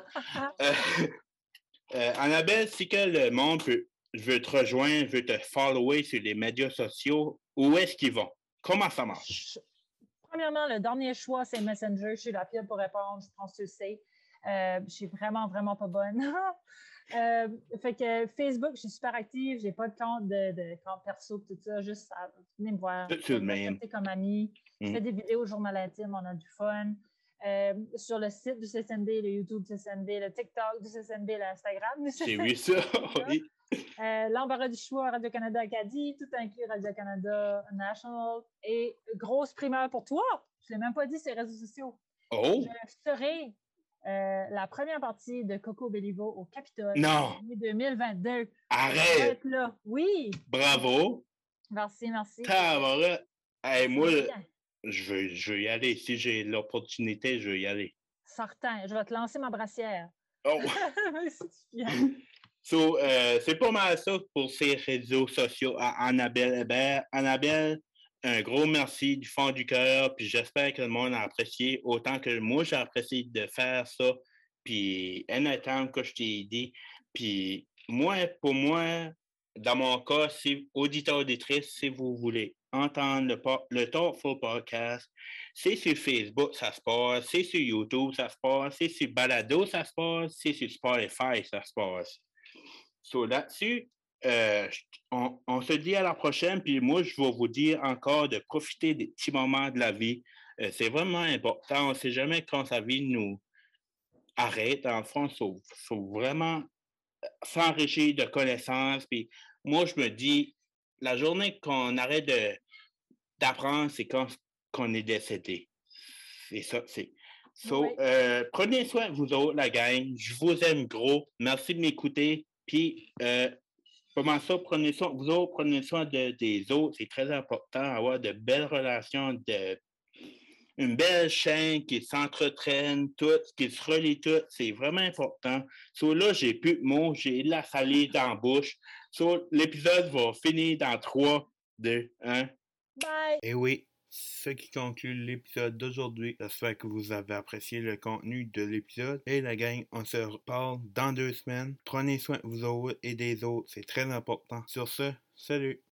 Annabelle, si que le monde veut te rejoindre, veut te follower sur les médias sociaux, où est-ce qu'ils vont? Comment ça marche? Premièrement, le dernier choix, c'est Messenger. Je suis la pire pour répondre, je pense que tu le sais. Je suis vraiment, vraiment pas bonne. Fait que Facebook, je suis super active. J'ai pas de compte perso, tout ça. Juste venez me voir. Tout de même. Comme amie. Je fais des vidéos au journal intime, on a du fun. Sur le site du CSNB, le YouTube du CSNB, le TikTok du CSNB, l'Instagram du CSNB. J'ai vu ça, oui. L'embarras du choix, Radio-Canada Acadie, tout inclus Radio-Canada National. Et grosse primeur pour toi, je ne l'ai même pas dit sur les réseaux sociaux. Oh! Je serai la première partie de Coco Bellivo au Capitole en 2022. Arrête! Être là. Oui! Bravo! Merci. Hey, moi, je veux y aller. Si j'ai l'opportunité, je veux y aller. Certain, je vais te lancer ma brassière. Oh! C'est So, c'est pas mal ça pour ces réseaux sociaux à Annabelle Hébert. Annabelle, un gros merci du fond du cœur, puis j'espère que le monde a apprécié autant que moi j'ai apprécié de faire ça, puis honnêtement, que je t'ai dit, puis moi, pour moi, dans mon cas, si auditeur, auditrice, si vous voulez entendre le Thoughtful Podcast, c'est sur Facebook, ça se passe, c'est sur YouTube, ça se passe, c'est sur Balado, ça se passe, c'est sur Spotify, ça se passe. So, là-dessus, on se dit à la prochaine, puis moi, je vais vous dire encore de profiter des petits moments de la vie. C'est vraiment important. On ne sait jamais quand sa vie nous arrête. En fond, il faut vraiment s'enrichir de connaissances. Puis moi, je me dis, la journée qu'on arrête d'apprendre, c'est quand qu'on est décédé. C'est ça, c'est. So, Oui. Prenez soin de vous autres, la gang. Je vous aime gros. Merci de m'écouter. Puis, comment ça, prenez soin, vous autres, prenez soin des autres. C'est très important, avoir de belles relations, une belle chaîne qui s'entretraîne toutes, qui se relie toutes. C'est vraiment important. So, là, j'ai plus de mots, j'ai de la salive dans la bouche. So, l'épisode va finir dans 3, 2, 1. Bye! Et oui, ce qui conclut l'épisode d'aujourd'hui. J'espère que vous avez apprécié le contenu de l'épisode. Et la gang, on se reparle dans 2 semaines. Prenez soin de vous autres et des autres. C'est très important. Sur ce, salut!